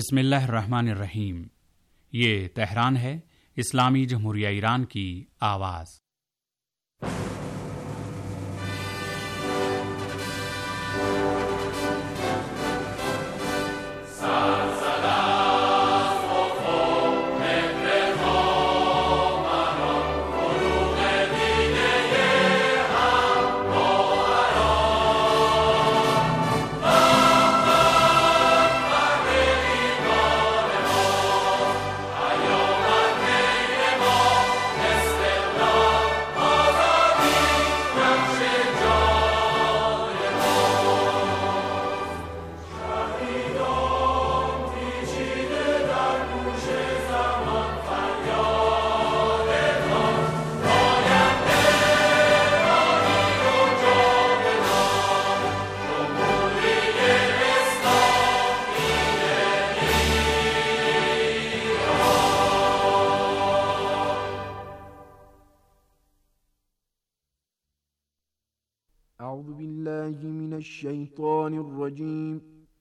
बिस्मिल्लाहिर्रहमानिर्रहीम। ये तेहरान है, इस्लामी जमहूरिया ईरान की आवाज़। أعوذ بالله من الشيطان الرجيم.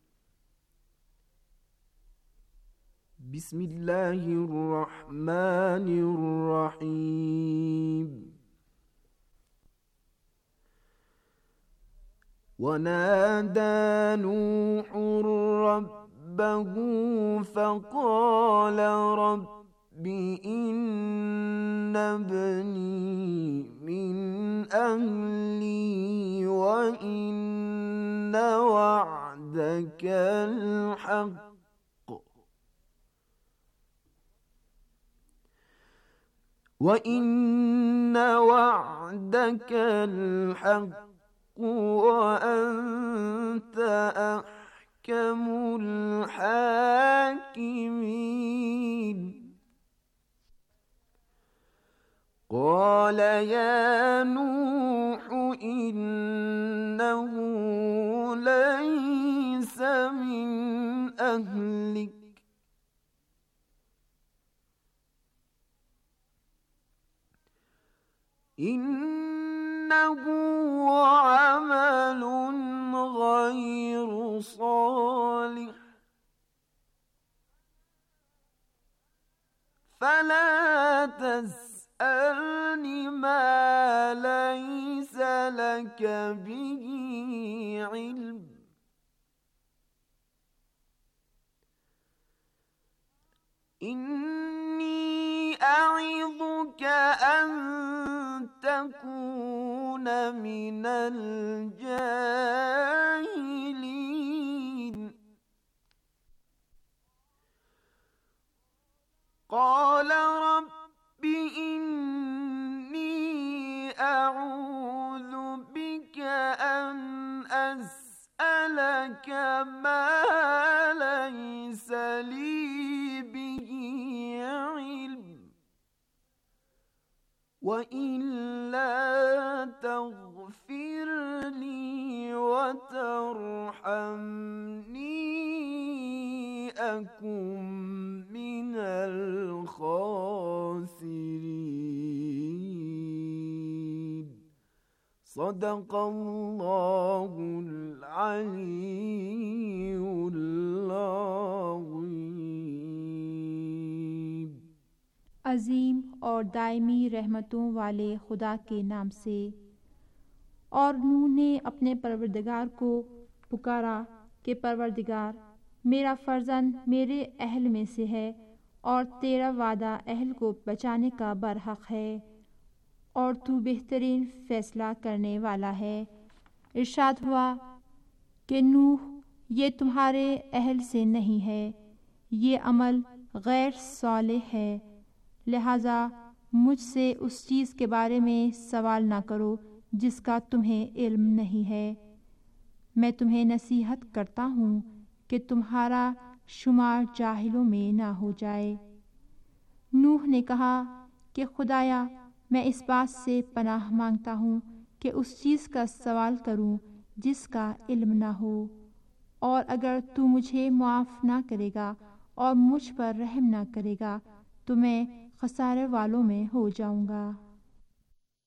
بسم الله الرحمن الرحيم. ونادى نوح ربه فقال رب إن ابني من أهلي وإن وعدك الحق وأنت أحكم الحاكمين. قال يا نوح إنه ليس من أهلك إنه عمل غير صالح فلا تسألني ما ليس لك به علم إني أعظك أن تكون من الجاهلين. قال رب إني أعوذ بك أن أسألك ما ليس لي به علم وإلا تغفر لي وترحمني أكن من الخاسرين. صدق الله العلي العظيم. अजीम और दायमी रहमतों वाले खुदा के नाम से। और नूह ने अपने परवरदिगार को पुकारा कि परवरदिगार, मेरा फर्जंद मेरे अहल में से है और तेरा वादा अहल को बचाने का बरहक है और तू बेहतरीन फैसला करने वाला है। इरशाद हुआ कि नूह, ये तुम्हारे अहल से नहीं है, ये अमल गैर सालिह है, लिहाजा मुझसे उस चीज़ के बारे में सवाल ना करो जिसका तुम्हें इल्म नहीं है। मैं तुम्हें नसीहत करता हूँ कि तुम्हारा शुमार जाहिलों में ना हो जाए। नूह ने कहा कि खुदाया, मैं इस बात से पनाह मांगता हूँ कि उस चीज़ का सवाल करूँ जिसका इल्म ना हो, और अगर तू मुझे माफ़ ना करेगा और मुझ पर रहम ना करेगा तो मैं खसारे वालों में हो जाऊँगा।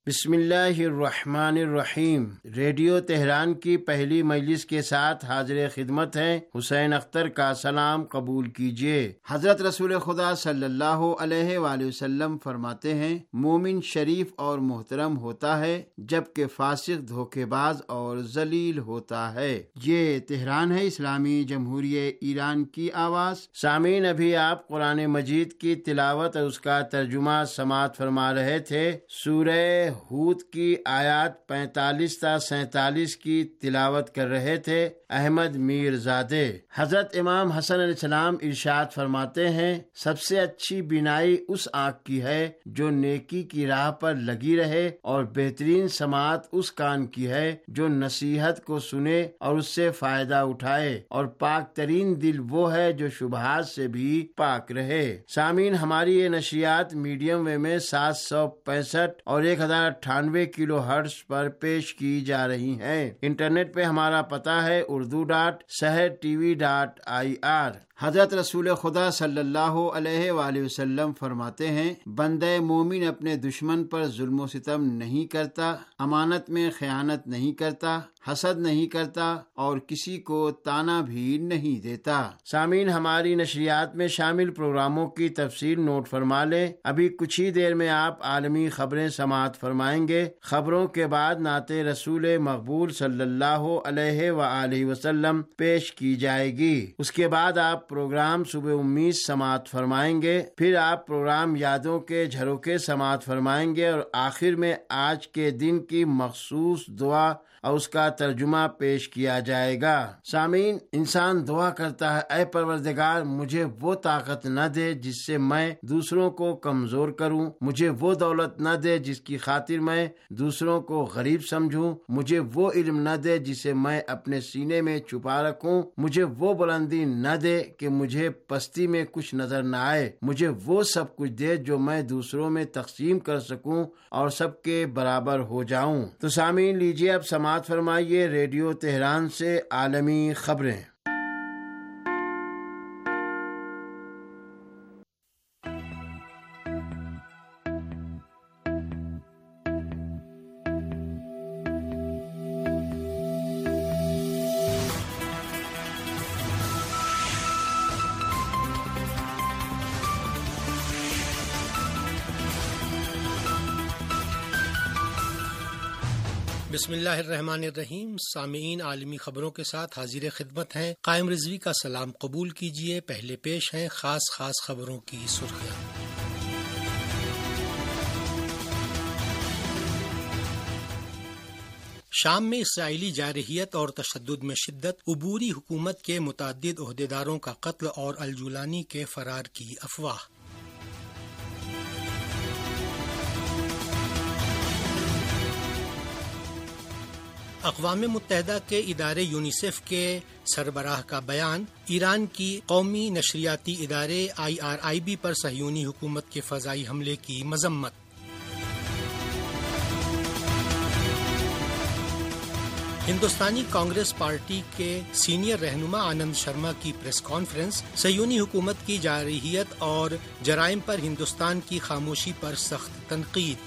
بسم اللہ الرحمن الرحیم۔ ریڈیو تہران کی پہلی مجلس کے ساتھ حاضر خدمت ہیں حسین اختر کا سلام قبول کیجیے۔ حضرت رسول خدا صلی اللہ علیہ وآلہ وسلم فرماتے ہیں، مومن شریف اور محترم ہوتا ہے جبکہ فاسق دھوکے باز اور ذلیل ہوتا ہے۔ یہ تہران ہے، اسلامی جمہوریہ ایران کی آواز۔ سامعین، ابھی آپ قرآن مجید کی تلاوت اور اس کا ترجمہ سماعت فرما رہے تھے۔ سورہ ہود کی آیات 45 تا 47 کی تلاوت کر رہے تھے احمد میر زادے۔ حضرت امام حسن علیہ السلام ارشاد فرماتے ہیں، سب سے اچھی بینائی اس آنکھ کی ہے جو نیکی کی راہ پر لگی رہے، اور بہترین سماعت اس کان کی ہے جو نصیحت کو سنے اور اس سے فائدہ اٹھائے، اور پاک ترین دل وہ ہے جو شبہات سے بھی پاک رہے۔ سامعین، ہماری یہ نشریات میڈیم ویو میں 765 اور 1098 کلو ہرٹز پر پیش کی جا رہی ہیں۔ انٹرنیٹ پہ ہمارا پتہ ہے urdu.sehertv.ir۔ حضرت رسول خدا صلی اللہ علیہ وآلہ وسلم فرماتے ہیں، بندہ مومن اپنے دشمن پر ظلم و ستم نہیں کرتا، امانت میں خیانت نہیں کرتا، حسد نہیں کرتا، اور کسی کو تانا بھی نہیں دیتا۔ سامعین، ہماری نشریات میں شامل پروگراموں کی تفصیل نوٹ فرما لیں۔ ابھی کچھ ہی دیر میں آپ عالمی خبریں سماعت فرمائیں گے۔ خبروں کے بعد نعت رسول مقبول صلی اللہ علیہ وآلہ وسلم پیش کی جائے گی۔ اس کے بعد آپ پروگرام صبح امید سماعت فرمائیں گے، پھر آپ پروگرام یادوں کے جھروکے سماعت فرمائیں گے، اور آخر میں آج کے دن کی مخصوص دعا اور اس کا ترجمہ پیش کیا جائے گا۔ سامعین، انسان دعا کرتا ہے، اے پروردگار مجھے وہ طاقت نہ دے جس سے میں دوسروں کو کمزور کروں، مجھے وہ دولت نہ دے جس کی خاطر میں دوسروں کو غریب سمجھوں، مجھے وہ علم نہ دے جسے میں اپنے سینے میں چھپا رکھوں، مجھے وہ بلندی نہ دے کہ مجھے پستی میں کچھ نظر نہ آئے، مجھے وہ سب کچھ دے جو میں دوسروں میں تقسیم کر سکوں اور سب کے برابر ہو جاؤں۔ تو سامعین، لیجیے اب سماعت فرمائیے ریڈیو تہران سے عالمی خبریں۔ بسم اللہ الرحمن الرحیم۔ سامعین، عالمی خبروں کے ساتھ حاضر خدمت ہیں قائم رضوی کا سلام قبول کیجیے۔ پہلے پیش ہیں خاص خبروں کی سرخیاں۔ شام میں اسرائیلی جارحیت اور تشدد میں شدت، عبوری حکومت کے متعدد عہدیداروں کا قتل اور الجولانی کے فرار کی افواہ۔ اقوام متحدہ کے ادارے یونیسیف کے سربراہ کا بیان، ایران کی قومی نشریاتی ادارے IRIB پر صہیونی حکومت کے فضائی حملے کی مذمت۔ ہندوستانی کانگریس پارٹی کے سینئر رہنما آنند شرما کی پریس کانفرنس، صہیونی حکومت کی جارحیت اور جرائم پر ہندوستان کی خاموشی پر سخت تنقید۔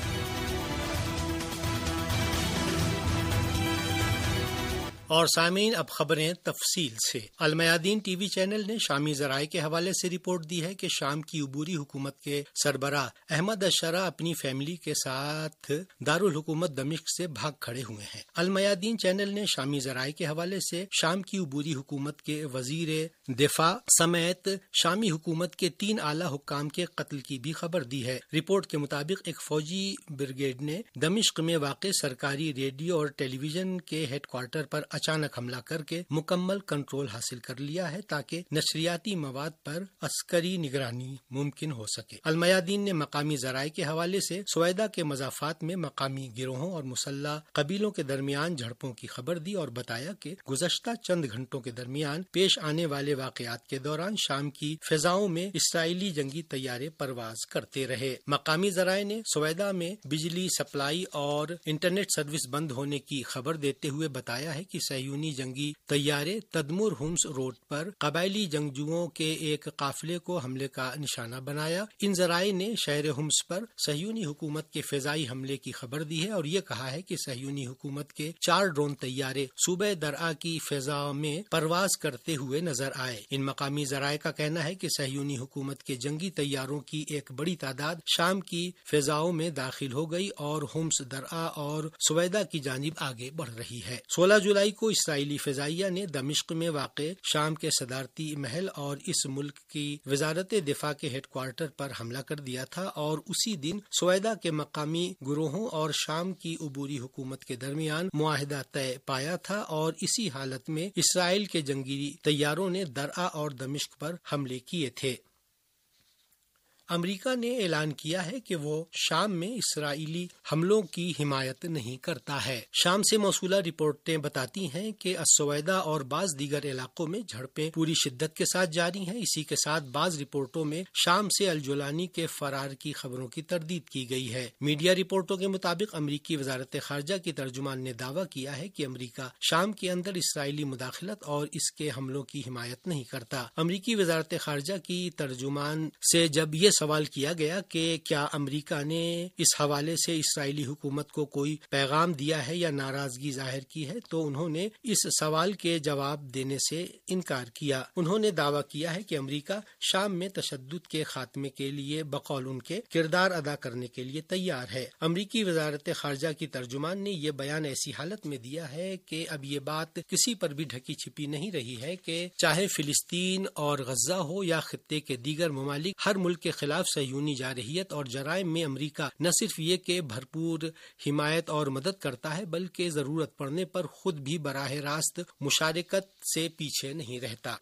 اور سامعین، اب خبریں تفصیل سے۔ المیادین ٹی وی چینل نے شامی ذرائع کے حوالے سے رپورٹ دی ہے کہ شام کی عبوری حکومت کے سربراہ احمد الشرا اپنی فیملی کے ساتھ دارالحکومت دمشق سے بھاگ کھڑے ہوئے ہیں۔ المیادین چینل نے شامی ذرائع کے حوالے سے شام کی عبوری حکومت کے وزیر دفاع سمیت شامی حکومت کے 3 اعلیٰ حکام کے قتل کی بھی خبر دی ہے۔ رپورٹ کے مطابق ایک فوجی بریگیڈ نے دمشق میں واقع سرکاری ریڈیو اور ٹیلی ویژن کے ہیڈ کوارٹر پر اچانک حملہ کر کے مکمل کنٹرول حاصل کر لیا ہے تاکہ نشریاتی مواد پر عسکری نگرانی ممکن ہو سکے۔ المیادین نے مقامی ذرائع کے حوالے سے سویدہ کے مضافات میں مقامی گروہوں اور مسلح قبیلوں کے درمیان جھڑپوں کی خبر دی اور بتایا کہ گزشتہ چند گھنٹوں کے درمیان پیش آنے والے واقعات کے دوران شام کی فضاؤں میں اسرائیلی جنگی طیارے پرواز کرتے رہے۔ مقامی ذرائع نے سویدہ میں بجلی سپلائی اور انٹرنیٹ سروس بند ہونے کی خبر دیتے ہوئے بتایا ہے کہ صہیونی جنگی طیارے تدمر ہومس روڈ پر قبائلی جنگجوؤں کے ایک قافلے کو حملے کا نشانہ بنایا۔ ان ذرائع نے شہر ہومس پر صہیونی حکومت کے فضائی حملے کی خبر دی ہے اور یہ کہا ہے کہ صہیونی حکومت کے 4 ڈرون طیارے صوبہ درعا کی فضا میں پرواز کرتے ہوئے نظر آئے۔ ان مقامی ذرائع کا کہنا ہے کہ صہیونی حکومت کے جنگی طیاروں کی ایک بڑی تعداد شام کی فضاؤں میں داخل ہو گئی اور ہومس درعا اور سویدا کی جانب آگے بڑھ رہی ہے۔ 16 جولائی کو اسرائیلی فضائیہ نے دمشق میں واقع شام کے صدارتی محل اور اس ملک کی وزارت دفاع کے ہیڈ کوارٹر پر حملہ کر دیا تھا اور اسی دن سویدا کے مقامی گروہوں اور شام کی عبوری حکومت کے درمیان معاہدہ طے پایا تھا اور اسی حالت میں اسرائیل کے جنگی طیاروں نے درعا اور دمشق پر حملے کیے تھے۔ امریکہ نے اعلان کیا ہے کہ وہ شام میں اسرائیلی حملوں کی حمایت نہیں کرتا ہے۔ شام سے موصولہ رپورٹیں بتاتی ہیں کہ السویدا اور بعض دیگر علاقوں میں جھڑپیں پوری شدت کے ساتھ جاری ہیں۔ اسی کے ساتھ بعض رپورٹوں میں شام سے الجولانی کے فرار کی خبروں کی تردید کی گئی ہے۔ میڈیا رپورٹوں کے مطابق امریکی وزارت خارجہ کی ترجمان نے دعویٰ کیا ہے کہ امریکہ شام کے اندر اسرائیلی مداخلت اور اس کے حملوں کی حمایت نہیں کرتا۔ امریکی وزارت خارجہ کی ترجمان سے جب یہ سوال کیا گیا کہ کیا امریکہ نے اس حوالے سے اسرائیلی حکومت کو کوئی پیغام دیا ہے یا ناراضگی ظاہر کی ہے، تو انہوں نے اس سوال کے جواب دینے سے انکار کیا۔ انہوں نے دعویٰ کیا ہے کہ امریکہ شام میں تشدد کے خاتمے کے لیے بقول ان کے کردار ادا کرنے کے لیے تیار ہے۔ امریکی وزارت خارجہ کی ترجمان نے یہ بیان ایسی حالت میں دیا ہے کہ اب یہ بات کسی پر بھی ڈھکی چھپی نہیں رہی ہے کہ چاہے فلسطین اور غزہ ہو یا خطے کے دیگر ممالک، ہر ملک کے خلاف صہیونی جارحیت اور جرائم میں امریکہ نہ صرف یہ کہ بھرپور حمایت اور مدد کرتا ہے بلکہ ضرورت پڑنے پر خود بھی براہ راست مشارکت سے پیچھے نہیں رہتا۔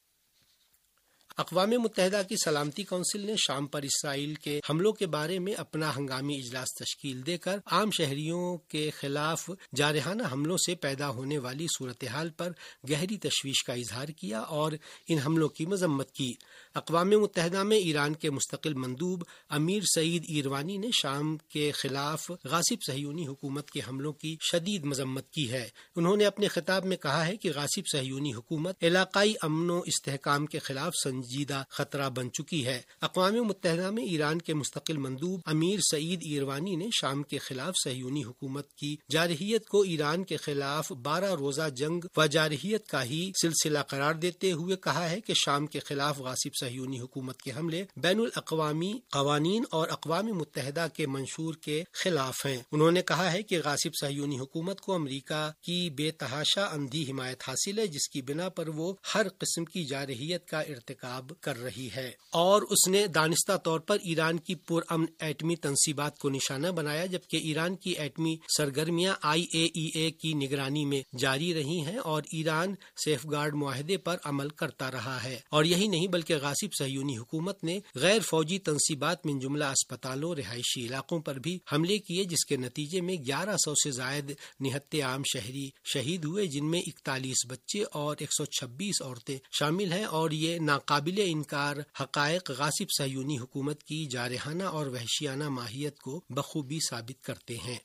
اقوام متحدہ کی سلامتی کونسل نے شام پر اسرائیل کے حملوں کے بارے میں اپنا ہنگامی اجلاس تشکیل دے کر عام شہریوں کے خلاف جارحانہ حملوں سے پیدا ہونے والی صورتحال پر گہری تشویش کا اظہار کیا اور ان حملوں کی مذمت کی۔ اقوام متحدہ میں ایران کے مستقل مندوب امیر سعید ایروانی نے شام کے خلاف غاصب صہیونی حکومت کے حملوں کی شدید مذمت کی ہے۔ انہوں نے اپنے خطاب میں کہا ہے کہ غاصب صہیونی حکومت علاقائی امن و استحکام کے خلاف سنجیدہ خطرہ بن چکی ہے۔ اقوام متحدہ میں ایران کے مستقل مندوب امیر سعید ایروانی نے شام کے خلاف صہیونی حکومت کی جارحیت کو ایران کے خلاف 12 روزہ جنگ و جارحیت کا ہی سلسلہ قرار دیتے ہوئے کہا ہے کہ شام کے خلاف غاصب صہیونی حکومت کے حملے بین الاقوامی قوانین اور اقوام متحدہ کے منشور کے خلاف ہیں۔ انہوں نے کہا ہے کہ غاصب صہیونی حکومت کو امریکہ کی بے تحاشا اندھی حمایت حاصل ہے، جس کی بنا پر وہ ہر قسم کی جارحیت کا ارتکاب کر رہی ہے، اور اس نے دانستہ طور پر ایران کی پرامن ایٹمی تنصیبات کو نشانہ بنایا، جبکہ ایران کی ایٹمی سرگرمیاں IAEA کی نگرانی میں جاری رہی ہیں اور ایران سیف گارڈ معاہدے پر عمل کرتا رہا ہے۔ اور یہی نہیں بلکہ غاصب صہیونی حکومت نے غیر فوجی تنصیبات من جملہ اسپتالوں، رہائشی علاقوں پر بھی حملے کیے، جس کے نتیجے میں 1100 سے زائد نہت عام شہری شہید ہوئے، جن میں 41 بچے اور 126 عورتیں شامل ہیں، اور یہ ناقابل انکار حقائق غاصب صہیونی حکومت کی جارحانہ اور وحشیانہ ماہیت کو بخوبی ثابت کرتے ہیں۔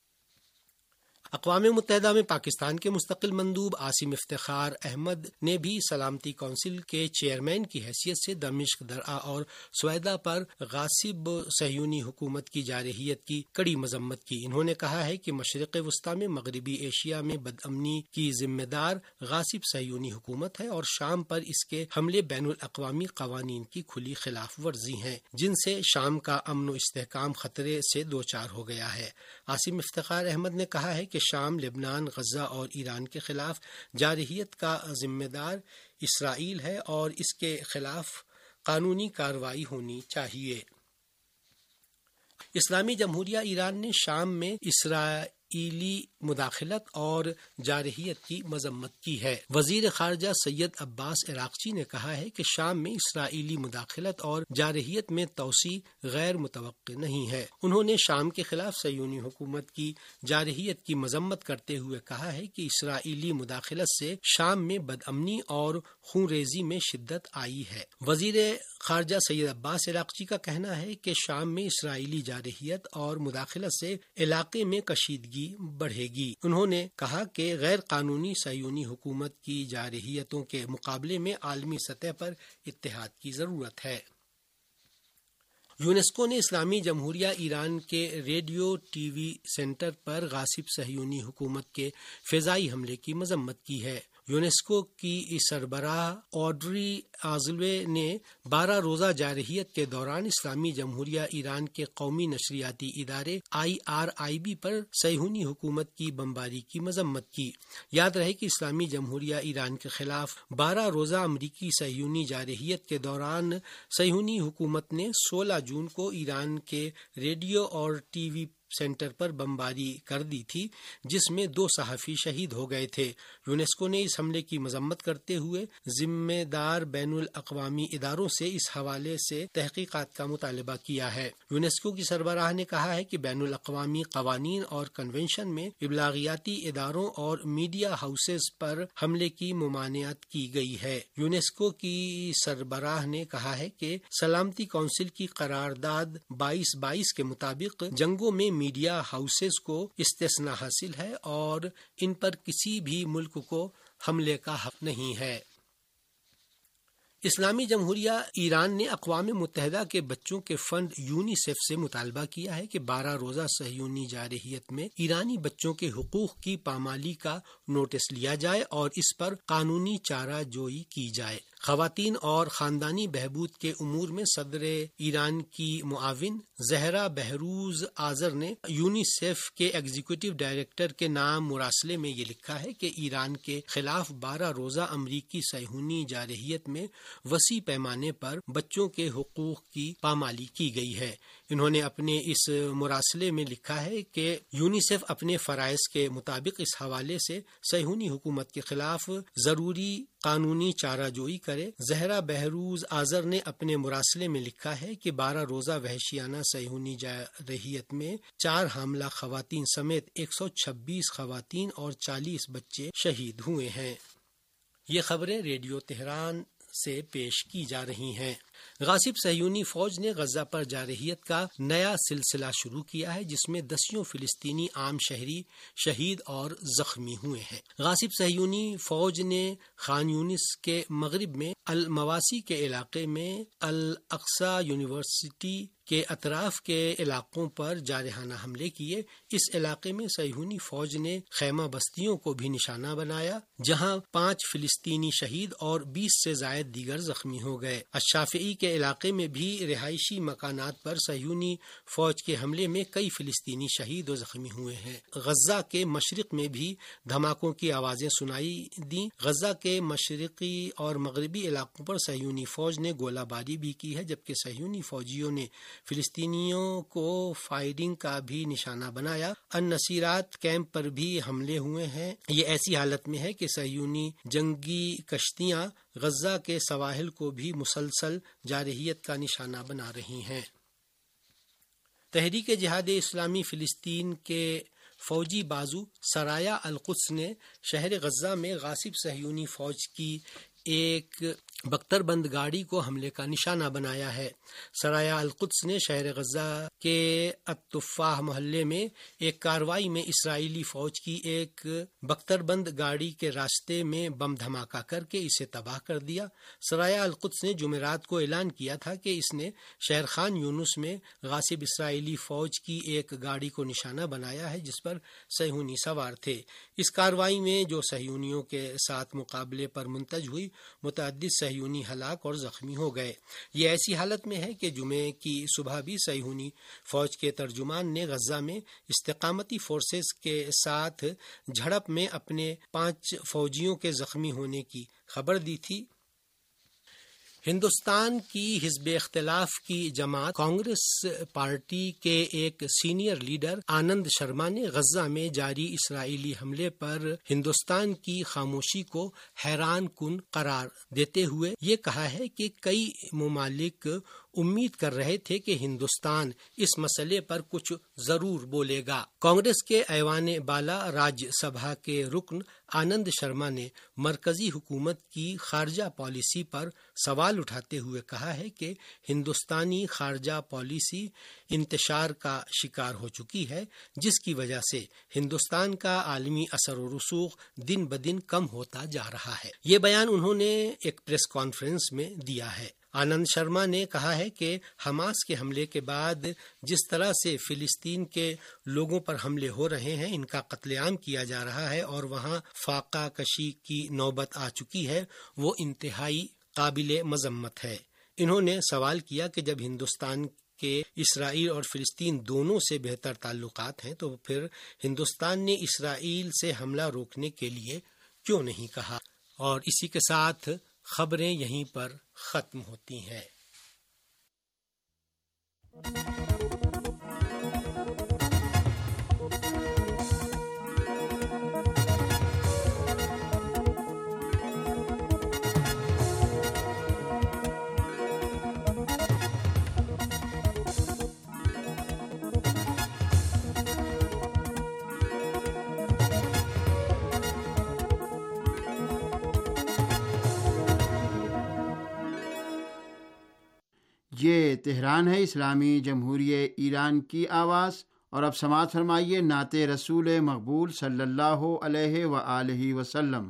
اقوام متحدہ میں پاکستان کے مستقل مندوب عاصم افتخار احمد نے بھی سلامتی کونسل کے چیئرمین کی حیثیت سے دمشق، درعا اور سویدا پر غاصب صہیونی حکومت کی جارحیت کی کڑی مذمت کی۔ انہوں نے کہا ہے کہ مشرق وسطی میں مغربی ایشیا میں بدامنی کی ذمہ دار غاصب صہیونی حکومت ہے اور شام پر اس کے حملے بین الاقوامی قوانین کی کھلی خلاف ورزی ہیں، جن سے شام کا امن و استحکام خطرے سے دوچار ہو گیا ہے۔ عاصم افتخار احمد نے کہا ہے کہ شام، لبنان، غزہ اور ایران کے خلاف جارحیت کا ذمہ دار اسرائیل ہے اور اس کے خلاف قانونی کارروائی ہونی چاہیے۔ اسلامی جمہوریہ ایران نے شام میں اسرائیلی مداخلت اور جارحیت کی مذمت کی ہے۔ وزیر خارجہ سید عباس عراقچی نے کہا ہے کہ شام میں اسرائیلی مداخلت اور جارحیت میں توسیع غیر متوقع نہیں ہے۔ انہوں نے شام کے خلاف صہیونی حکومت کی جارحیت کی مذمت کرتے ہوئے کہا ہے کہ اسرائیلی مداخلت سے شام میں بدامنی اور خون ریزی میں شدت آئی ہے۔ وزیر خارجہ سید عباس عراقچی کا کہنا ہے کہ شام میں اسرائیلی جارحیت اور مداخلت سے علاقے میں کشیدگی کشیدگی بڑھے گی۔ انہوں نے کہا کہ غیر قانونی صہیونی حکومت کی جارحیتوں کے مقابلے میں عالمی سطح پر اتحاد کی ضرورت ہے۔ یونیسکو نے اسلامی جمہوریہ ایران کے ریڈیو ٹی وی سینٹر پر غاصب صہیونی حکومت کے فضائی حملے کی مذمت کی ہے۔ یونیسکو کی سربراہ آڈری آزلوے نے 12 روزہ جارحیت کے دوران اسلامی جمہوریہ ایران کے قومی نشریاتی ادارے IRIB پر صہیونی حکومت کی بمباری کی مذمت کی۔ یاد رہے کہ اسلامی جمہوریہ ایران کے خلاف 12 روزہ امریکی صہیونی جارحیت کے دوران صہیونی حکومت نے 16 جون کو ایران کے ریڈیو اور ٹی وی سینٹر پر بمباری کر دی تھی، جس میں 2 صحافی شہید ہو گئے تھے۔ یونیسکو نے اس حملے کی مذمت کرتے ہوئے ذمہ دار بین الاقوامی اداروں سے اس حوالے سے تحقیقات کا مطالبہ کیا ہے۔ یونیسکو کی سربراہ نے کہا ہے کہ بین الاقوامی قوانین اور کنونشن میں ابلاغیاتی اداروں اور میڈیا ہاؤسز پر حملے کی ممانعت کی گئی ہے۔ یونیسکو کی سربراہ نے کہا ہے کہ سلامتی کونسل کی قرارداد 2222 کے مطابق جنگوں میں میڈیا ہاؤسز کو استثناء حاصل ہے اور ان پر کسی بھی ملک کو حملے کا حق نہیں ہے۔ اسلامی جمہوریہ ایران نے اقوام متحدہ کے بچوں کے فنڈ یونیسیف سے مطالبہ کیا ہے کہ 12 روزہ صہیونی جارحیت میں ایرانی بچوں کے حقوق کی پامالی کا نوٹس لیا جائے اور اس پر قانونی چارہ جوئی کی جائے۔ خواتین اور خاندانی بہبود کے امور میں صدر ایران کی معاون زہرا بہروز آذر نے یونیسیف کے ایگزیکٹو ڈائریکٹر کے نام مراسلے میں یہ لکھا ہے کہ ایران کے خلاف 12 روزہ امریکی صہیونی جارحیت میں وسیع پیمانے پر بچوں کے حقوق کی پامالی کی گئی ہے۔ انہوں نے اپنے اس مراسلے میں لکھا ہے کہ یونیسیف اپنے فرائض کے مطابق اس حوالے سے صہیونی حکومت کے خلاف ضروری قانونی چارہ جوئی کرے۔ زہرا بہروز آذر نے اپنے مراسلے میں لکھا ہے کہ 12 روزہ وحشیانہ صہیونی جارحیت میں 4 حاملہ خواتین سمیت 126 خواتین اور 40 بچے شہید ہوئے ہیں۔ یہ خبریں ریڈیو تہران سے پیش کی جا رہی ہیں۔ غاصب صہیونی فوج نے غزہ پر جارحیت کا نیا سلسلہ شروع کیا ہے، جس میں 10 فلسطینی عام شہری شہید اور زخمی ہوئے ہیں۔ غاصب صہیونی فوج نے خان یونس کے مغرب میں المواسی کے علاقے میں الاقصی یونیورسٹی کے اطراف کے علاقوں پر جارحانہ حملے کیے۔ اس علاقے میں صہیونی فوج نے خیمہ بستیوں کو بھی نشانہ بنایا، جہاں 5 فلسطینی شہید اور 20 سے زائد دیگر زخمی ہو گئے۔ الشافعی کے علاقے میں بھی رہائشی مکانات پر صہیونی فوج کے حملے میں کئی فلسطینی شہید و زخمی ہوئے ہیں۔ غزہ کے مشرق میں بھی دھماکوں کی آوازیں سنائی دیں۔ غزہ کے مشرقی اور مغربی علاقوں پر صہیونی فوج نے گولہ باری بھی کی ہے، جبکہ صہیونی فوجیوں نے فلسطینیوں کو فائرنگ کا بھی نشانہ بنایا۔ النصیرات کیمپ پر بھی حملے ہوئے ہیں۔ یہ ایسی حالت میں ہے کہ صہیونی جنگی کشتیاں غزہ کے سواحل کو بھی مسلسل جارحیت کا نشانہ بنا رہی ہیں۔ تحریک جہاد اسلامی فلسطین کے فوجی بازو سرایا القدس نے شہر غزہ میں غاصب صہیونی فوج کی ایک بختر بند گاڑی کو حملے کا نشانہ بنایا ہے۔ سرایا القدس نے شہر غزہ کے التفاح محلے میں ایک کارروائی میں اسرائیلی فوج کی ایک بختر بند گاڑی کے راستے میں بم دھماکہ کر کے اسے تباہ کر دیا۔ سرایا القدس نے جمعرات کو اعلان کیا تھا کہ اس نے شہر خان یونس میں غاصب اسرائیلی فوج کی ایک گاڑی کو نشانہ بنایا ہے، جس پر صہیونی سوار تھے۔ اس کارروائی میں جو صہیونیوں کے ساتھ مقابلے پر منتج ہوئی، متعدد صہیونی ہلاک اور زخمی ہو گئے۔ یہ ایسی حالت میں ہے کہ جمعے کی صبح بھی صہیونی فوج کے ترجمان نے غزہ میں استقامتی فورسز کے ساتھ جھڑپ میں اپنے 5 فوجیوں کے زخمی ہونے کی خبر دی تھی۔ ہندوستان کی حزب اختلاف کی جماعت کانگریس پارٹی کے ایک سینئر لیڈر آنند شرما نے غزہ میں جاری اسرائیلی حملے پر ہندوستان کی خاموشی کو حیران کن قرار دیتے ہوئے یہ کہا ہے کہ کئی ممالک امید کر رہے تھے کہ ہندوستان اس مسئلے پر کچھ ضرور بولے گا۔ کانگریس کے ایوان بالا راجیہ سبھا کے رکن آنند شرما نے مرکزی حکومت کی خارجہ پالیسی پر سوال اٹھاتے ہوئے کہا ہے کہ ہندوستانی خارجہ پالیسی انتشار کا شکار ہو چکی ہے، جس کی وجہ سے ہندوستان کا عالمی اثر و رسوخ دن بدن کم ہوتا جا رہا ہے۔ یہ بیان انہوں نے ایک پریس کانفرنس میں دیا ہے۔ آنند شرما نے کہا ہے کہ حماس کے حملے کے بعد جس طرح سے فلسطین کے لوگوں پر حملے ہو رہے ہیں، ان کا قتل عام کیا جا رہا ہے اور وہاں فاقہ کشی کی نوبت آ چکی ہے، وہ انتہائی قابل مذمت ہے۔ انہوں نے سوال کیا کہ جب ہندوستان کہ اسرائیل اور فلسطین دونوں سے بہتر تعلقات ہیں تو پھر ہندوستان نے اسرائیل سے حملہ روکنے کے لیے کیوں نہیں کہا۔ اور اسی کے ساتھ خبریں یہیں پر ختم ہوتی ہیں۔ یہ تہران ہے، اسلامی جمہوریہ ایران کی آواز، اور اب سماعت فرمائیے نعت رسول مقبول صلی اللہ علیہ وآلہ وسلم۔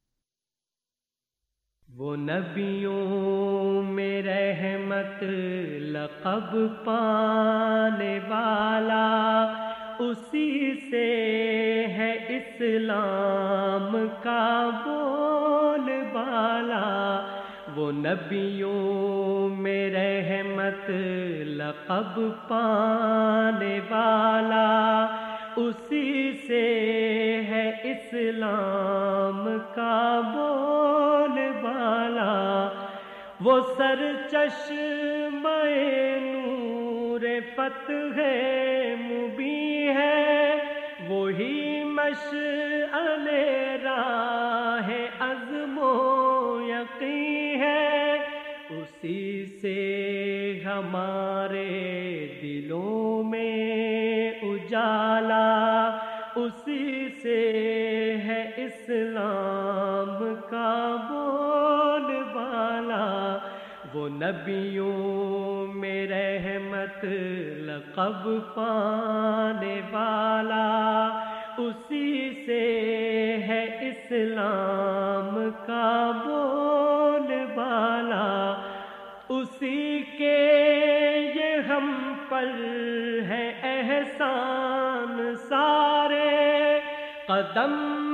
وہ نبیوں میں رحمت لقب پانے والا، اسی سے ہے اسلام کا بول بالا۔ وہ نبیوں میں رحمت لقب پانے والا، اسی سے ہے اسلام کا بول بالا۔ وہ سرچشمہ نور فتح مبین ہے، وہی مشعل راہ عزم و یقین ہے، اسی سے ہمارے دلوں میں اجالا، اسی سے ہے اسلام کا بول بالا۔ وہ نبیوں میں رحمت لقب پانے والا، اسی سے ہے اسلام کا بول بالا۔ اسی کے یہ ہم پر ہے احسان سارے، قدم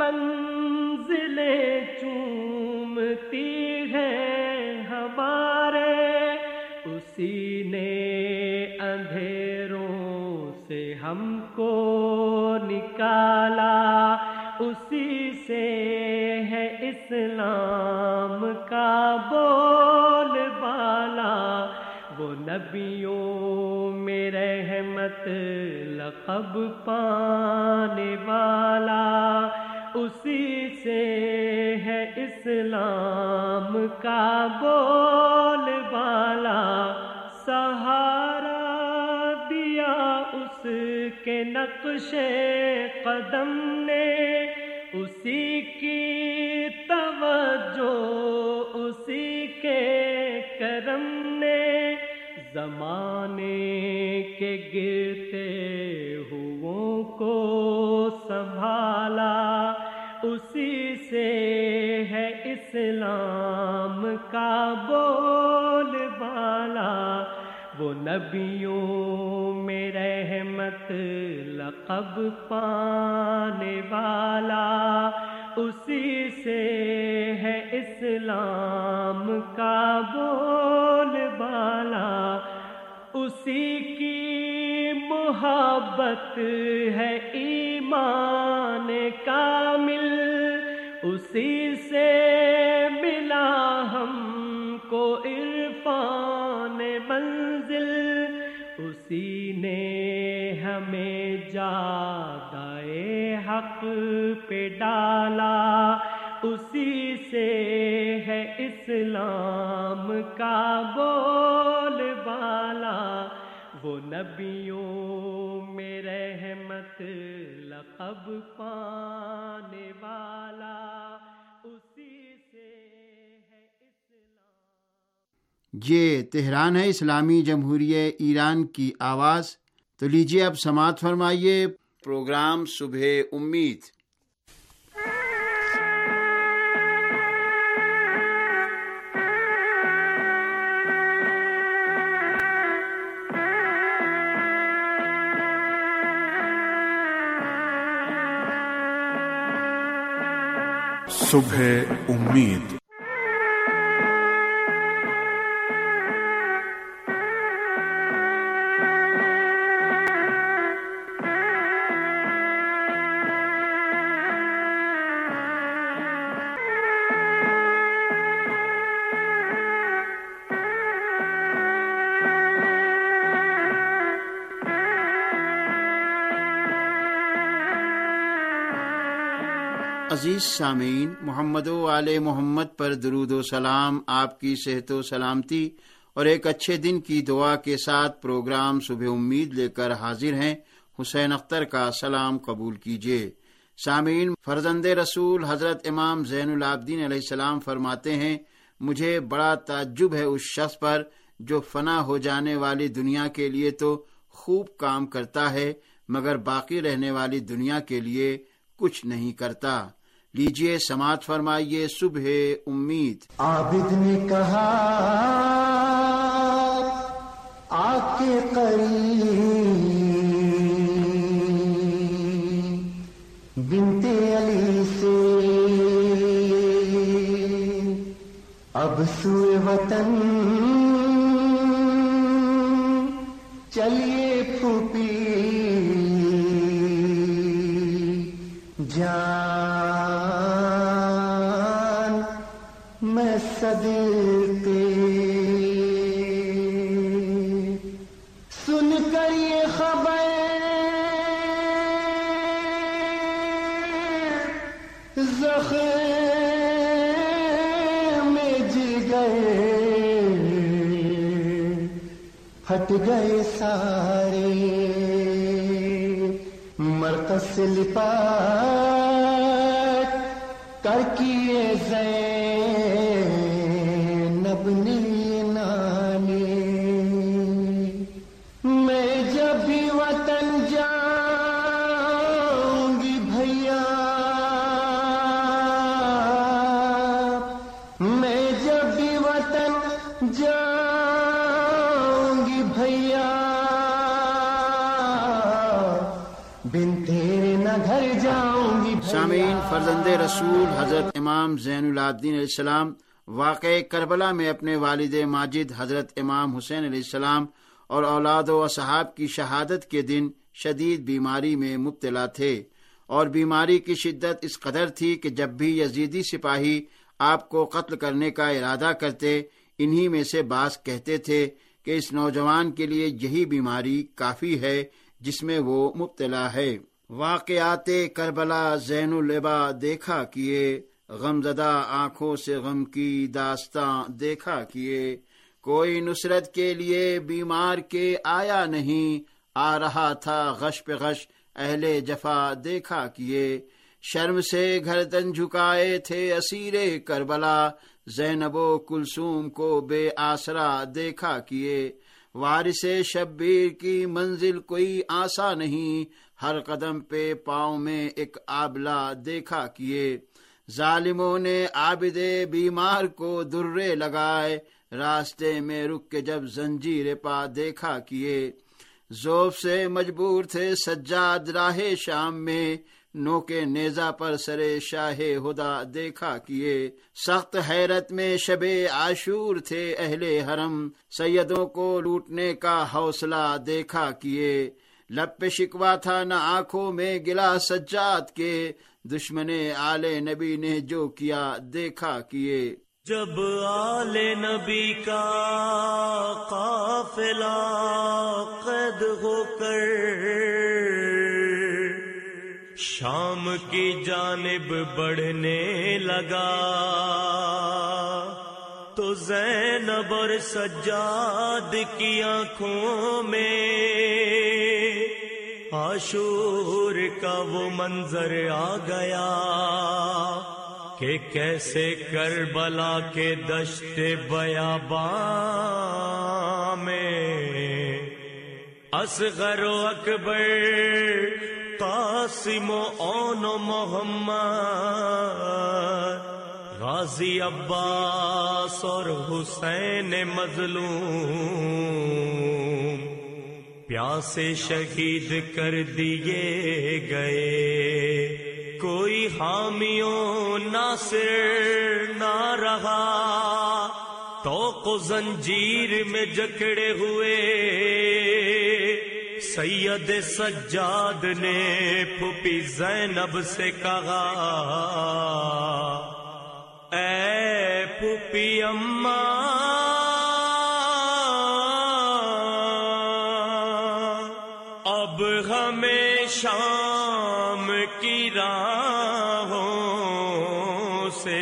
منزلیں چومتی ہیں ہمارے، اسی نے اندھیروں سے ہم کو نکالا، اسی سے ہے اسلام کا بول بالا۔ وہ نبیوں میں رحمت لقب پانے والا، اسی سے ہے اسلام کا بول بالا۔ سہارا دیا اس کے نقش قدم نے، اسی کی توجہ اسی کے کرم نے، زمانے کے گرتے ہوں کو سنبھالا، اسی سے ہے اسلام کا بول بالا۔ وہ نبیوں میں رحمت لقب پانے والا، اسی سے ہے اسلام کا بول بالا۔ اسی کی محبت ہے ایمان کامل، اسی سے ملا ہم کو عرفان منزل، اسی نے ہمیں جادائے حق پہ ڈالا، اسی سے ہے اسلام کا بول بالا۔ بالا وہ نبیوں میں رحمت لقب پانے والا اسی سے ہے اسلام۔ یہ تہران ہے اسلامی جمہوریہ ایران کی آواز۔ تو لیجیے اب سماعت فرمائیے پروگرام صبح امید۔ صبح امید۔ عزیز سامعین، محمد و آل محمد پر درود و سلام، آپ کی صحت و سلامتی اور ایک اچھے دن کی دعا کے ساتھ پروگرام صبح امید لے کر حاضر ہیں۔ حسین اختر کا سلام قبول کیجیے۔ سامعین، فرزند رسول حضرت امام زین العابدین علیہ السلام فرماتے ہیں، مجھے بڑا تعجب ہے اس شخص پر جو فنا ہو جانے والی دنیا کے لیے تو خوب کام کرتا ہے مگر باقی رہنے والی دنیا کے لیے کچھ نہیں کرتا۔ لیجیے سماعت فرمائیے صبح امید۔ عابد نے کہا آ کے قریب بنت علی سے اب سوئے وطن چلیے پھوپھی جان میں صدقے سن کر یہ خبر زخم میں جگر پھٹ گئے سارے مرکز سے لپاٹ کر کیے زینب نے نانے میں جب بھی وطن جاؤں گی بھیا میں جب بھی وطن جاؤں گی بھیا بن تیرے نہ گھر جاؤں گی۔ سامعین، فرزند رسول حضرت امام زین العابدین علیہ السلام واقع کربلا میں اپنے والد ماجد حضرت امام حسین علیہ السلام اور اولاد و اصحاب کی شہادت کے دن شدید بیماری میں مبتلا تھے، اور بیماری کی شدت اس قدر تھی کہ جب بھی یزیدی سپاہی آپ کو قتل کرنے کا ارادہ کرتے، انہی میں سے بعض کہتے تھے کہ اس نوجوان کے لیے یہی بیماری کافی ہے جس میں وہ مبتلا ہے۔ واقعات کربلا زین العبا دیکھا کیے، غمزدہ آنکھوں سے غم کی داستاں دیکھا کیے، کوئی نصرت کے لیے بیمار کے آیا نہیں، آ رہا تھا غش پہ غش اہل جفا دیکھا کیے، شرم سے گردن جھکائے تھے اسیر کربلا، زینب و کلثوم کو بے آسرا دیکھا کیے، وارث شبیر کی منزل کوئی آسا نہیں، ہر قدم پہ پاؤں میں ایک آبلہ دیکھا کیے، ظالموں نے عابد بیمار کو درے لگائے، راستے میں رک کے جب زنجیر پا دیکھا کیے، ذوف سے مجبور تھے سجاد راہ شام میں، نو کے نیزہ پر سرے شاہ ہدا دیکھا کیے، سخت حیرت میں شب عاشور تھے اہل حرم، سیدوں کو لوٹنے کا حوصلہ دیکھا کیے، لب پہ شکوا تھا نہ آنکھوں میں گلا سجاد کے، دشمن آل نبی نے جو کیا دیکھا کیے، جب آل نبی کا قافلہ قید ہو کر شام کی جانب بڑھنے لگا تو زینب اور سجاد کی آنکھوں میں عاشور کا وہ منظر آ گیا کہ کیسے کربلا کے دشت بیاباں میں اصغر و اکبر، قاسم و اون و محمد، غازی عباس اور حسین مظلوم پیاسے شہید کر دیے گئے، کوئی حامی و ناصر نہ رہا، طوق و زنجیر میں جکڑے ہوئے سید سجاد نے پھوپھی زینب سے کہا، اے پھوپھی اماں، اب ہمیں شام کی راہوں سے۔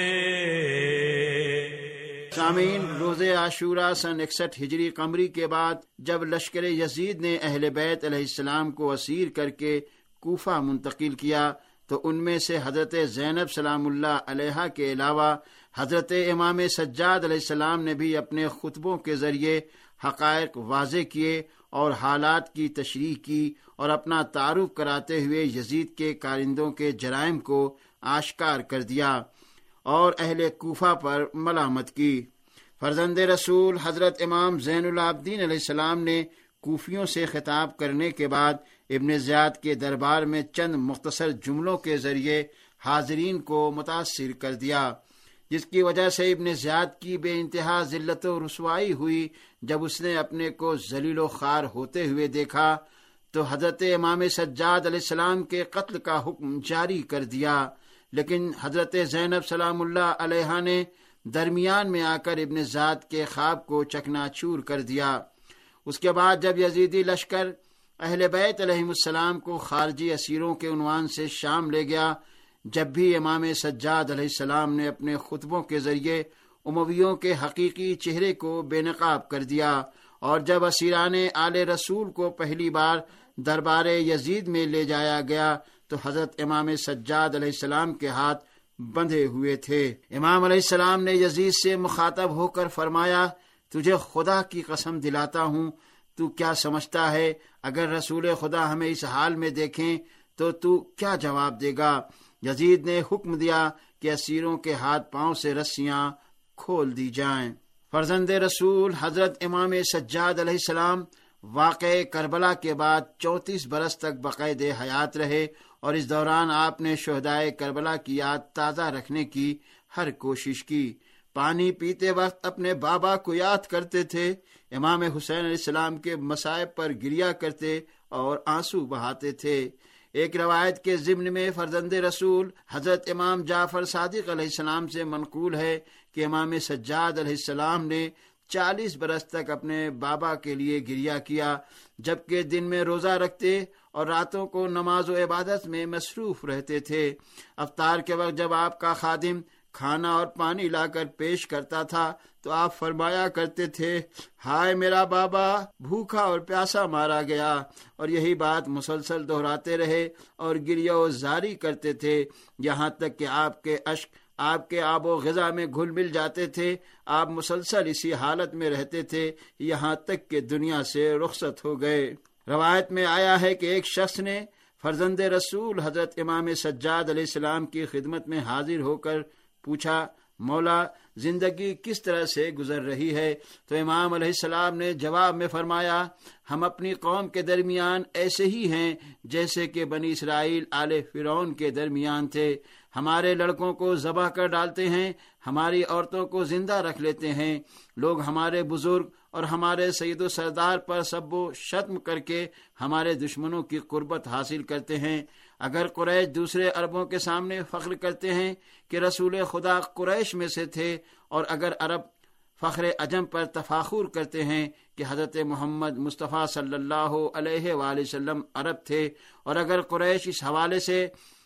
سامعین، روز عاشورہ سن 61 ہجری قمری کے بعد جب لشکر یزید نے اہل بیت علیہ السلام کو اسیر کر کے کوفہ منتقل کیا تو ان میں سے حضرت زینب سلام اللہ علیہا کے علاوہ حضرت امام سجاد علیہ السلام نے بھی اپنے خطبوں کے ذریعے حقائق واضح کیے اور حالات کی تشریح کی اور اپنا تعارف کراتے ہوئے یزید کے کارندوں کے جرائم کو آشکار کر دیا اور اہل کوفہ پر ملامت کی۔ فرزند رسول حضرت امام زین العابدین علیہ السلام نے کوفیوں سے خطاب کرنے کے بعد ابن زیاد کے دربار میں چند مختصر جملوں کے ذریعے حاضرین کو متاثر کر دیا، جس کی وجہ سے ابن زیاد کی بے انتہا ذلت و رسوائی ہوئی۔ جب اس نے اپنے کو ذلیل و خوار ہوتے ہوئے دیکھا تو حضرت امام سجاد علیہ السلام کے قتل کا حکم جاری کر دیا، لیکن حضرت زینب سلام اللہ علیہا نے درمیان میں آ کر ابن زیاد کے خواب کو چکنا چور کر دیا۔ اس کے بعد جب یزیدی لشکر اہل بیت علیہم السلام کو خارجی اسیروں کے عنوان سے شام لے گیا، جب بھی امام سجاد علیہ السلام نے اپنے خطبوں کے ذریعے امویوں کے حقیقی چہرے کو بے نقاب کر دیا، اور جب اسیران آل رسول کو پہلی بار دربار یزید میں لے جایا گیا تو حضرت امام سجاد علیہ السلام کے ہاتھ بندھے ہوئے تھے۔ امام علیہ السلام نے یزید سے مخاطب ہو کر فرمایا، تجھے خدا کی قسم دلاتا ہوں، تو کیا سمجھتا ہے اگر رسول خدا ہمیں اس حال میں دیکھیں تو کیا جواب دے گا؟ یزید نے حکم دیا کہ اسیروں کے ہاتھ پاؤں سے رسیاں کھول دی جائیں۔ فرزند رسول حضرت امام سجاد علیہ السلام واقع کربلا کے بعد 34 برس تک بقید حیات رہے، اور اس دوران آپ نے شہدائے کربلا کی یاد تازہ رکھنے کی ہر کوشش کی۔ پانی پیتے وقت اپنے بابا کو یاد کرتے تھے، امام حسین علیہ السلام کے مصائب پر گریہ کرتے اور آنسو بہاتے تھے۔ ایک روایت کے ضمن میں فرزند رسول حضرت امام جعفر صادق علیہ السلام سے منقول ہے کہ امام سجاد علیہ السلام نے 40 برس تک اپنے بابا کے لیے گریہ کیا، جبکہ دن میں روزہ رکھتے اور راتوں کو نماز و عبادت میں مصروف رہتے تھے۔ افطار کے وقت جب آپ کا خادم کھانا اور پانی لا کر پیش کرتا تھا تو آپ فرمایا کرتے تھے، ہائے میرا بابا بھوکا اور پیاسا مارا گیا، اور یہی بات مسلسل دہراتے رہے اور گریہ و زاری کرتے تھے، یہاں تک کہ آپ کے اشک آپ کے آب و غذا میں گھل مل جاتے تھے۔ آپ مسلسل اسی حالت میں رہتے تھے یہاں تک کہ دنیا سے رخصت ہو گئے۔ روایت میں آیا ہے کہ ایک شخص نے فرزند رسول حضرت امام سجاد علیہ السلام کی خدمت میں حاضر ہو کر پوچھا، مولا زندگی کس طرح سے گزر رہی ہے؟ تو امام علیہ السلام نے جواب میں فرمایا، ہم اپنی قوم کے درمیان ایسے ہی ہیں جیسے کہ بنی اسرائیل آل فرعون کے درمیان تھے، ہمارے لڑکوں کو ذبح کر ڈالتے ہیں، ہماری عورتوں کو زندہ رکھ لیتے ہیں، لوگ ہمارے بزرگ اور ہمارے سید و سردار پر سب و شتم کر کے ہمارے دشمنوں کی قربت حاصل کرتے ہیں۔ اگر قریش دوسرے عربوں کے سامنے فخر کرتے ہیں کہ رسول خدا قریش میں سے تھے، اور اگر عرب فخر عجم پر تفاخر کرتے ہیں کہ حضرت محمد مصطفیٰ صلی اللہ علیہ وآلہ وسلم عرب تھے، اور اگر قریش اس حوالے سے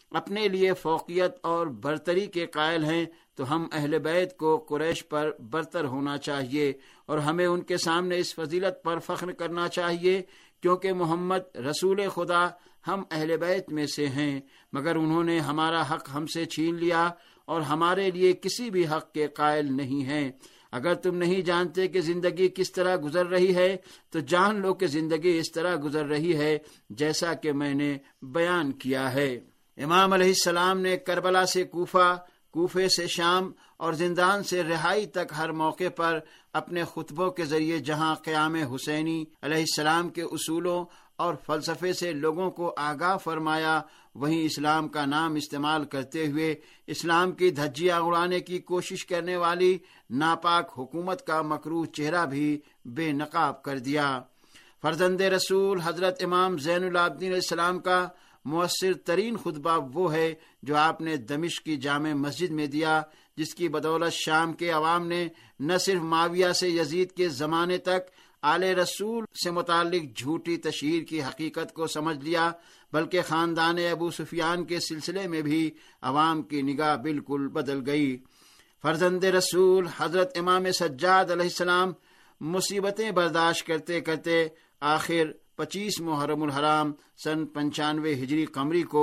اپنے لیے فوقیت اور برتری کے قائل ہیں تو ہم اہل بیت کو قریش پر برتر ہونا چاہیے اور ہمیں ان کے سامنے اس فضیلت پر فخر کرنا چاہیے کیونکہ محمد رسول خدا ہم اہل بیت میں سے ہیں، مگر انہوں نے ہمارا حق ہم سے چھین لیا اور ہمارے لیے کسی بھی حق کے قائل نہیں ہیں۔ اگر تم نہیں جانتے کہ زندگی کس طرح گزر رہی ہے تو جان لو کہ زندگی اس طرح گزر رہی ہے جیسا کہ میں نے بیان کیا ہے۔ امام علیہ السلام نے کربلا سے کوفہ، کوفے سے شام اور زندان سے رہائی تک ہر موقع پر اپنے خطبوں کے ذریعے جہاں قیام حسینی علیہ السلام کے اصولوں اور فلسفے سے لوگوں کو آگاہ فرمایا، وہیں اسلام کا نام استعمال کرتے ہوئے اسلام کی دھجیاں اڑانے کی کوشش کرنے والی ناپاک حکومت کا مکروہ چہرہ بھی بے نقاب کر دیا۔ فرزند رسول حضرت امام زین العابدین علیہ السلام کا مؤثر ترین خطبہ وہ ہے جو آپ نے دمشق کی جامع مسجد میں دیا، جس کی بدولت شام کے عوام نے نہ صرف معاویہ سے یزید کے زمانے تک آل رسول سے متعلق جھوٹی تشہیر کی حقیقت کو سمجھ لیا، بلکہ خاندان ابو سفیان کے سلسلے میں بھی عوام کی نگاہ بالکل بدل گئی۔ فرزند رسول حضرت امام سجاد علیہ السلام مصیبتیں برداشت کرتے کرتے آخر 25 محرم الحرام سن 95 ہجری قمری کو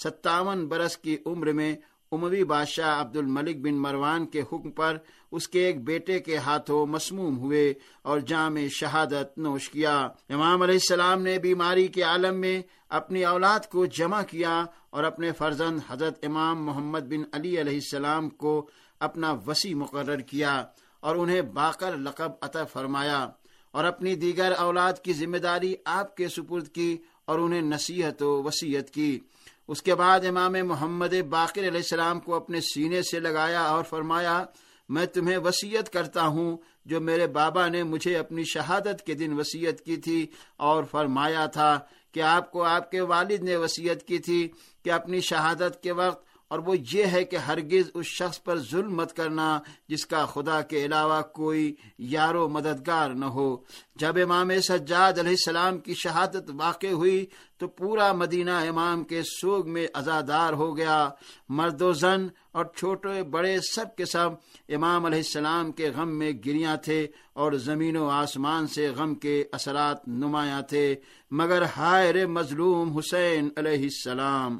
57 برس کی عمر میں اموی بادشاہ عبد الملک بن مروان کے حکم پر اس کے ایک بیٹے کے ہاتھوں مسموم ہوئے اور جام شہادت نوش کیا۔ امام علیہ السلام نے بیماری کے عالم میں اپنی اولاد کو جمع کیا اور اپنے فرزند حضرت امام محمد بن علی علیہ السلام کو اپنا وصی مقرر کیا اور انہیں باقر لقب عطا فرمایا اور اپنی دیگر اولاد کی ذمہ داری آپ کے سپرد کی اور انہیں نصیحت و وصیت کی۔ اس کے بعد امام محمد باقر علیہ السلام کو اپنے سینے سے لگایا اور فرمایا، میں تمہیں وصیت کرتا ہوں جو میرے بابا نے مجھے اپنی شہادت کے دن وصیت کی تھی اور فرمایا تھا کہ آپ کو آپ کے والد نے وصیت کی تھی کہ اپنی شہادت کے وقت، اور وہ یہ ہے کہ ہرگز اس شخص پر ظلم مت کرنا جس کا خدا کے علاوہ کوئی یار و مددگار نہ ہو۔ جب امام سجاد علیہ السلام کی شہادت واقع ہوئی تو پورا مدینہ امام کے سوگ میں عزادار ہو گیا۔ مرد و زن اور چھوٹے بڑے سب کے سب امام علیہ السلام کے غم میں گریاں تھے اور زمین و آسمان سے غم کے اثرات نمایاں تھے، مگر ہائے رے مظلوم حسین علیہ السلام۔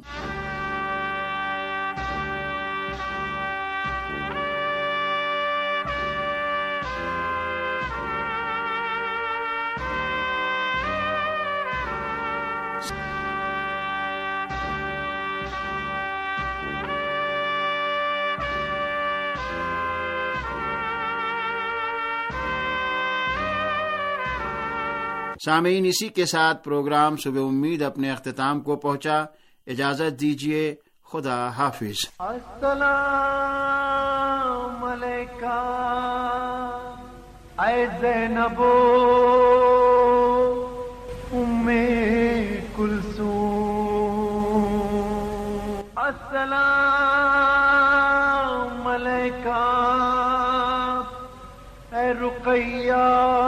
سامعین، اسی کے ساتھ پروگرام صبح امید اپنے اختتام کو پہنچا۔ اجازت دیجیے، خدا حافظ۔ السلام علیکہ اے زینب ام کلثوم، السلام علیکہ اے رقیہ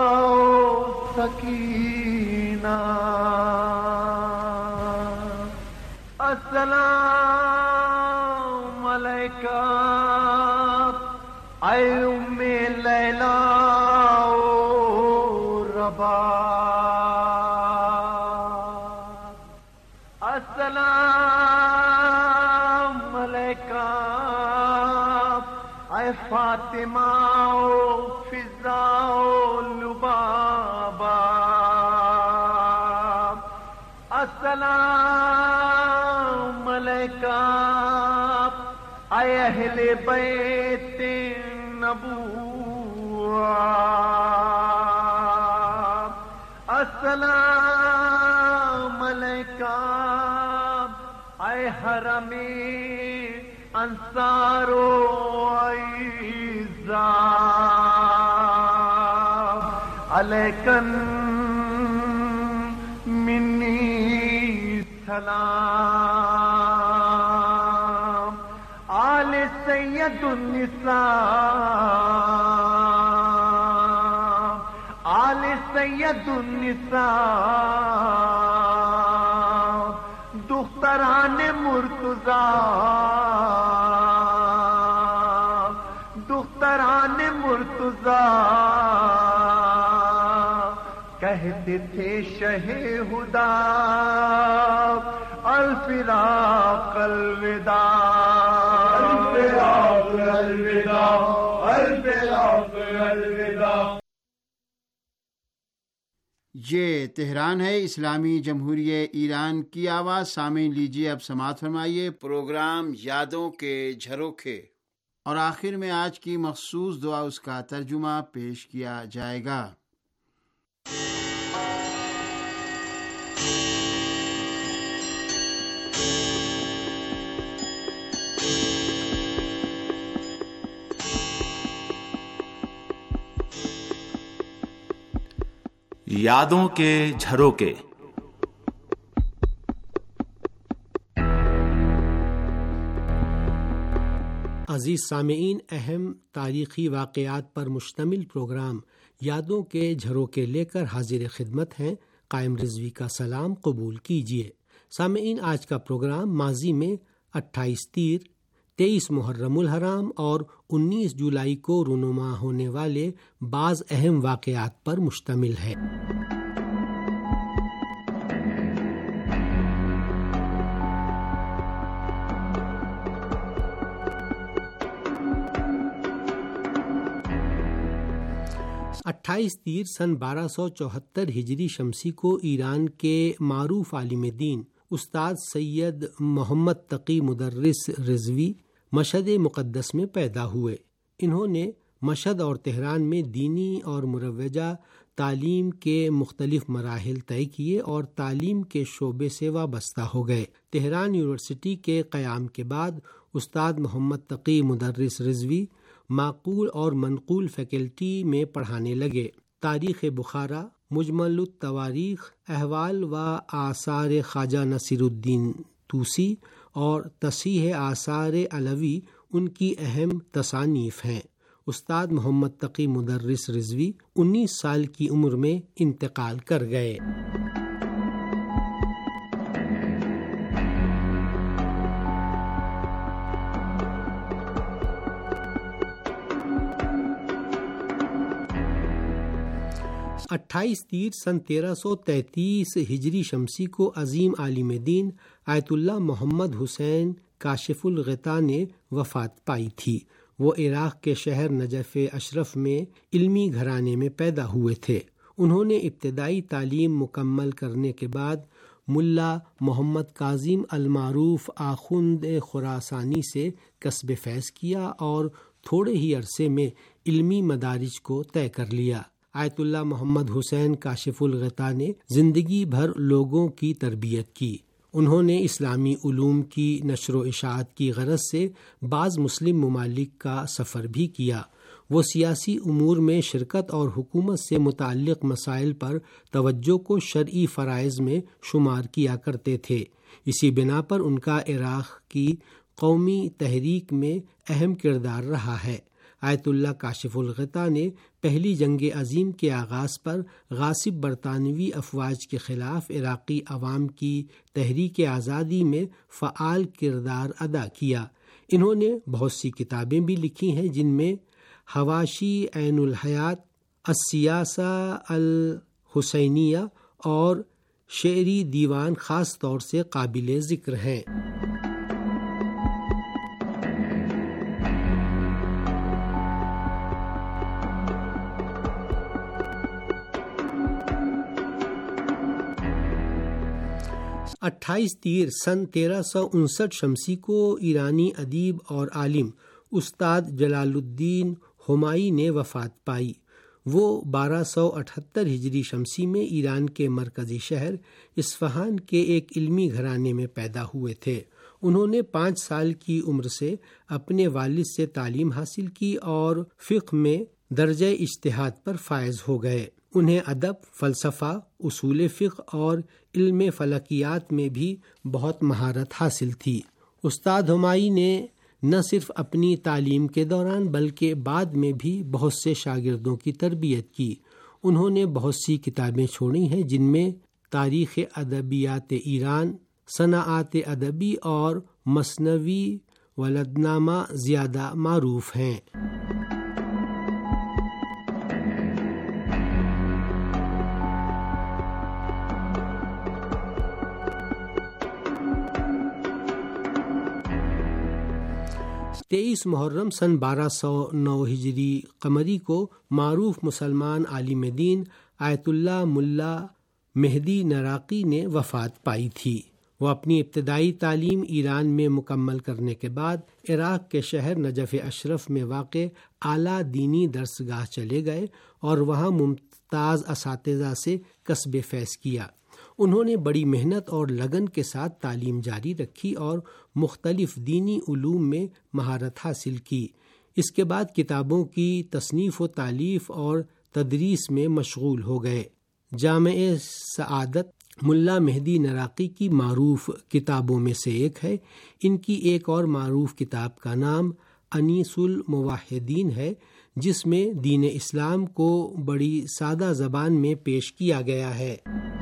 سکینہ، السلام علیکہ اے ام لیلی و رباب، السلام علیکہ اے فاطمہ و فضا و لبابہ، السلام علیکہ اے اہل بیت نبوہ، السلام علیکہ اے حرم انصار و عزا، علیکن منی سلام، آل سید النساء، آل سید النساء، دختران مرتضی مرتضی دختران مرتضی کہتے تھے شہ ہدا الفراق الوداع الفراق الوداع الفراق الوداع۔ یہ تہران ہے، اسلامی جمہوریہ ایران کی آواز۔ سامعین لیجیے اب سماعت فرمائیے پروگرام یادوں کے جھروکے، اور آخر میں آج کی مخصوص دعا اس کا ترجمہ پیش کیا جائے گا۔ یادوں کے جھروکے۔ عزیز سامعین، اہم تاریخی واقعات پر مشتمل پروگرام یادوں کے جھروکے لے کر حاضر خدمت ہیں۔ قائم رضوی کا سلام قبول کیجیے۔ سامعین، آج کا پروگرام ماضی میں 28 تیر، 23 محرم الحرام اور 19 جولائی کو رونما ہونے والے بعض اہم واقعات پر مشتمل ہے۔ اٹھائیس تیر سن 1274 ہجری شمسی کو ایران کے معروف عالم دین استاد سید محمد تقی مدرس رضوی مشہد مقدس میں پیدا ہوئے۔ انہوں نے مشہد اور تہران میں دینی اور مروجہ تعلیم کے مختلف مراحل طے کیے اور تعلیم کے شعبے سے وابستہ ہو گئے۔ تہران یونیورسٹی کے قیام کے بعد استاد محمد تقی مدرس رضوی معقول اور منقول فیکلٹی میں پڑھانے لگے۔ تاریخ بخارا، مجمل التواریخ، احوال و آثار خواجہ نصیر الدین طوسی اور تصحیح آثار علوی ان کی اہم تصانیف ہیں۔ استاد محمد تقی مدرس رضوی 19 سال کی عمر میں انتقال کر گئے۔ اٹھائیس تیر سن 1333 ہجری شمسی کو عظیم عالم دین آیت اللہ محمد حسین کاشف الغطا نے وفات پائی تھی۔ وہ عراق کے شہر نجف اشرف میں علمی گھرانے میں پیدا ہوئے تھے۔ انہوں نے ابتدائی تعلیم مکمل کرنے کے بعد ملا محمد کاظم المعروف آخوند خراسانی سے کسب فیض کیا اور تھوڑے ہی عرصے میں علمی مدارج کو طے کر لیا۔ آیت اللہ محمد حسین کاشف الغطا نے زندگی بھر لوگوں کی تربیت کی۔ انہوں نے اسلامی علوم کی نشر و اشاعت کی غرض سے بعض مسلم ممالک کا سفر بھی کیا۔ وہ سیاسی امور میں شرکت اور حکومت سے متعلق مسائل پر توجہ کو شرعی فرائض میں شمار کیا کرتے تھے۔ اسی بنا پر ان کا عراق کی قومی تحریک میں اہم کردار رہا ہے۔ آیت اللہ کاشف الغطا نے پہلی جنگ عظیم کے آغاز پر غاصب برطانوی افواج کے خلاف عراقی عوام کی تحریک آزادی میں فعال کردار ادا کیا۔ انہوں نے بہت سی کتابیں بھی لکھی ہیں، جن میں حواشی عین الحیات، السیاسہ الحسینیہ اور شعری دیوان خاص طور سے قابل ذکر ہیں۔ اٹھائیس تیر سن 1359 شمسی کو ایرانی ادیب اور عالم استاد جلال الدین ہمائی نے وفات پائی۔ وہ 1278 ہجری شمسی میں ایران کے مرکزی شہر اصفہان کے ایک علمی گھرانے میں پیدا ہوئے تھے۔ انہوں نے 5 سال کی عمر سے اپنے والد سے تعلیم حاصل کی اور فقہ میں درجہ اجتہاد پر فائز ہو گئے۔ انہیں ادب، فلسفہ، اصول فقہ اور علم فلکیات میں بھی بہت مہارت حاصل تھی۔ استاد ہمائی نے نہ صرف اپنی تعلیم کے دوران بلکہ بعد میں بھی بہت سے شاگردوں کی تربیت کی۔ انہوں نے بہت سی کتابیں چھوڑی ہیں، جن میں تاریخ ادبیات ایران، صناعات ادبی اور مثنوی ولدنامہ زیادہ معروف ہیں۔ تیئیس محرم سن 1209 ہجری قمری کو معروف مسلمان عالم دین آیت اللہ ملا مہدی نراقی نے وفات پائی تھی۔ وہ اپنی ابتدائی تعلیم ایران میں مکمل کرنے کے بعد عراق کے شہر نجف اشرف میں واقع اعلیٰ دینی درسگاہ چلے گئے اور وہاں ممتاز اساتذہ سے کسب فیض کیا۔ انہوں نے بڑی محنت اور لگن کے ساتھ تعلیم جاری رکھی اور مختلف دینی علوم میں مہارت حاصل کی۔ اس کے بعد کتابوں کی تصنیف و تالیف اور تدریس میں مشغول ہو گئے۔ جامع سعادت ملا مہدی نراقی کی معروف کتابوں میں سے ایک ہے۔ ان کی ایک اور معروف کتاب کا نام انیس الموحدین ہے، جس میں دین اسلام کو بڑی سادہ زبان میں پیش کیا گیا ہے۔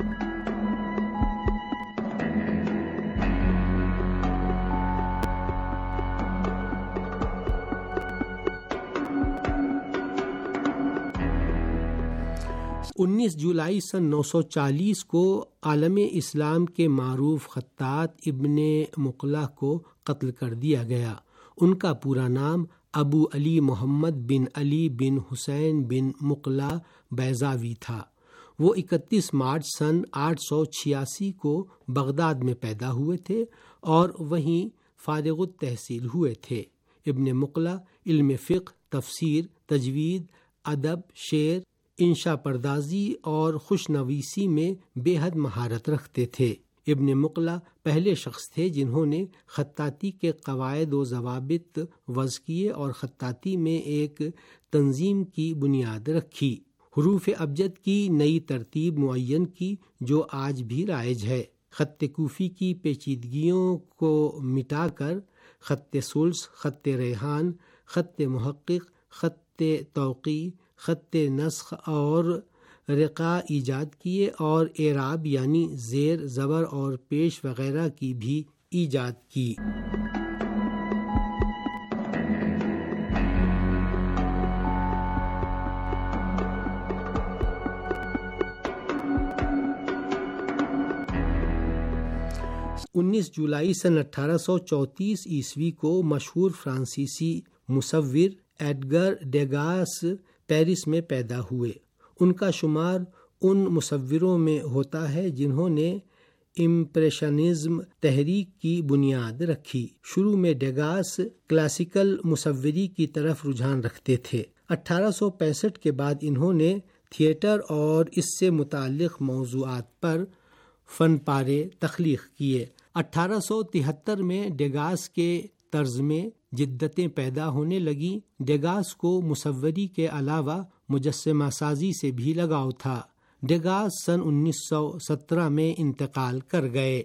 انیس جولائی سن 940 کو عالم اسلام کے معروف خطاط ابن مقلہ کو قتل کر دیا گیا۔ ان کا پورا نام ابو علی محمد بن علی بن حسین بن مقلہ بیضاوی تھا۔ وہ 31 مارچ سن 886 کو بغداد میں پیدا ہوئے تھے اور وہیں فارغ التحصیل ہوئے تھے۔ ابن مقلہ علم فقہ، تفسیر، تجوید، ادب، شعر، انشا پردازی اور خوشنویسی میں بے حد مہارت رکھتے تھے۔ ابن مقلہ پہلے شخص تھے جنہوں نے خطاطی کے قواعد و ضوابط وضع کیے اور خطاطی میں ایک تنظیم کی بنیاد رکھی۔ حروف ابجد کی نئی ترتیب معین کی جو آج بھی رائج ہے۔ خط کوفی کی پیچیدگیوں کو مٹا کر خط ثلث، خط ریحان، خط محقق، خط توقی، خط نسخ اور رقاع ایجاد کیے اور اعراب یعنی زیر، زبر اور پیش وغیرہ کی بھی ایجاد کی۔ انیس جولائی سن 1834 عیسوی کو مشہور فرانسیسی مصور ایڈگر ڈیگاس پیرس میں پیدا ہوئے۔ ان کا شمار ان مصوروں میں ہوتا ہے جنہوں نے امپریشنزم تحریک کی بنیاد رکھی۔ شروع میں ڈیگاس کلاسیکل مصوری کی طرف رجحان رکھتے تھے۔ 1865 کے بعد انہوں نے تھیٹر اور اس سے متعلق موضوعات پر فن پارے تخلیق کیے۔ 1873 میں ڈیگاس کے طرز میں جدتیں پیدا ہونے لگیں۔ ڈیگاس کو مصوری کے علاوہ مجسمہ سازی سے بھی لگاؤ تھا۔ ڈیگاس سن 1917 میں انتقال کر گئے۔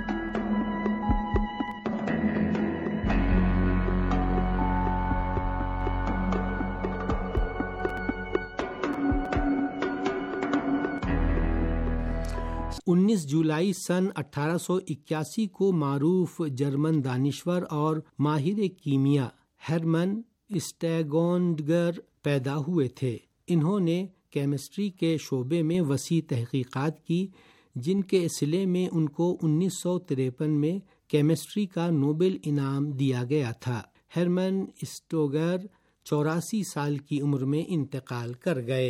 انیس جولائی سن 1881 کو معروف جرمن دانشور اور ماہر کیمیا ہرمن اسٹیگونڈگر پیدا ہوئے تھے۔ انہوں نے کیمسٹری کے شعبے میں وسیع تحقیقات کی، جن کے صلے میں ان کو 1953 میں کیمسٹری کا نوبل انعام دیا گیا تھا۔ ہرمن اسٹوگر 84 سال کی عمر میں انتقال کر گئے۔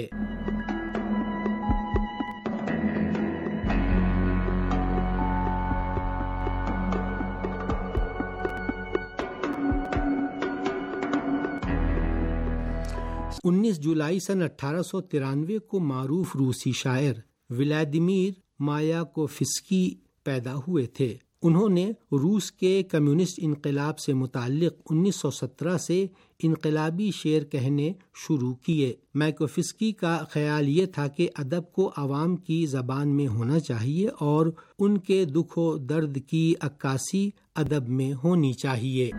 19 جولائی سن 1893 کو معروف روسی شاعر ولادیمیر مایاکوفسکی پیدا ہوئے تھے۔ انہوں نے روس کے کمیونسٹ انقلاب سے متعلق 1917 سے انقلابی شعر کہنے شروع کیے۔ مایاکوفسکی کا خیال یہ تھا کہ ادب کو عوام کی زبان میں ہونا چاہیے اور ان کے دکھ و درد کی عکاسی ادب میں ہونی چاہیے۔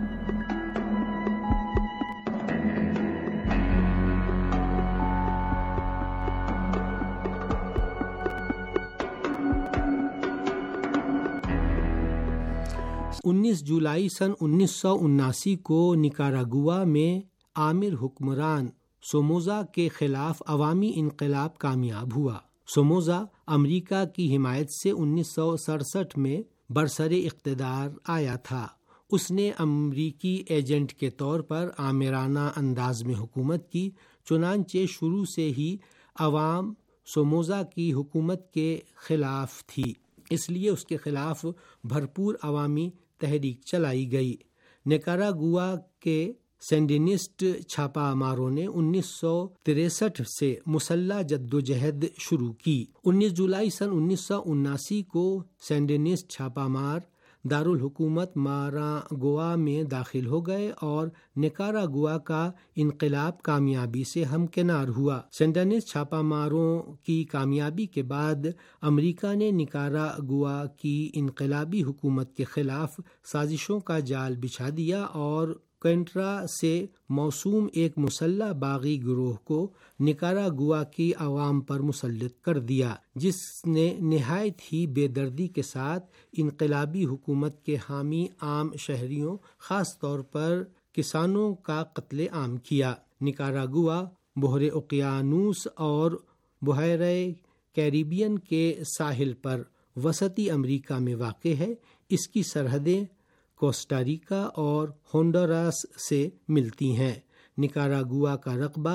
19 جولائی سن 1979 کو نکاراگوا میں آمر حکمران سوموزا کے خلاف عوامی انقلاب کامیاب ہوا۔ سوموزا امریکہ کی حمایت سے 1967 میں برسر اقتدار آیا تھا۔ اس نے امریکی ایجنٹ کے طور پر آمرانہ انداز میں حکومت کی، چنانچہ شروع سے ہی عوام سوموزا کی حکومت کے خلاف تھی، اس لیے اس کے خلاف بھرپور عوامی تحریک چلائی گئی۔ نکاراگوا کے سینڈینسٹ چھاپا ماروں نے 1963 سے مسلح جدوجہد شروع کی۔ 19 جولائی سن 1979 کو سینڈینسٹ چھاپا مار دارالحکومت ماراگوا میں داخل ہو گئے اور نکاراگوا کا انقلاب کامیابی سے ہمکنار ہوا۔ سینڈینسٹ چھاپا ماروں کی کامیابی کے بعد امریکہ نے نکاراگوا کی انقلابی حکومت کے خلاف سازشوں کا جال بچھا دیا اور کنٹرا سے موسوم ایک مسلح باغی گروہ کو نکاراگوا کی عوام پر مسلط کر دیا، جس نے نہایت ہی بے دردی کے ساتھ انقلابی حکومت کے حامی عام شہریوں، خاص طور پر کسانوں کا قتل عام کیا۔ نکاراگوا بحر اوقیانوس اور بحیرہ کیریبین کے ساحل پر وسطی امریکہ میں واقع ہے۔ اس کی سرحدیں کوسٹاریکا اور ہونڈوراس سے ملتی ہیں۔ نکاراگوا کا رقبہ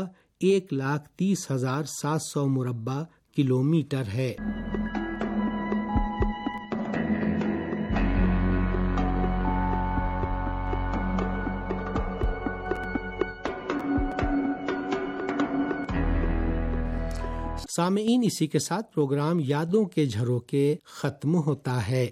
1,30,700 مربع کلومیٹر ہے۔ سامعین، اسی کے ساتھ پروگرام یادوں کے جھروکے ختم ہوتا ہے۔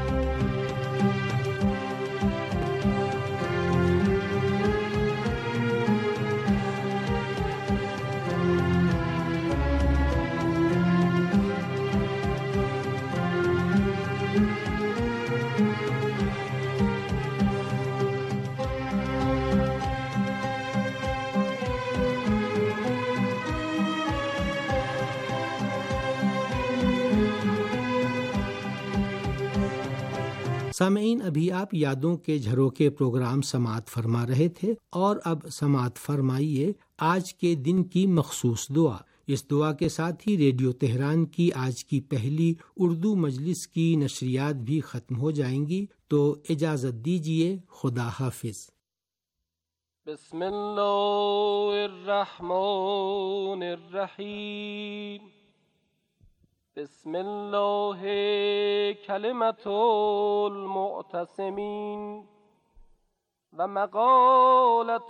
سامعین، ابھی آپ یادوں کے جھروکے پروگرام سماعت فرما رہے تھے، اور اب سماعت فرمائیے آج کے دن کی مخصوص دعا۔ اس دعا کے ساتھ ہی ریڈیو تہران کی آج کی پہلی اردو مجلس کی نشریات بھی ختم ہو جائیں گی، تو اجازت دیجیے، خدا حافظ۔ بسم اللہ الرحمن الرحیم۔ بسم اللہ کلمۃ المعتصمین و مقالۃ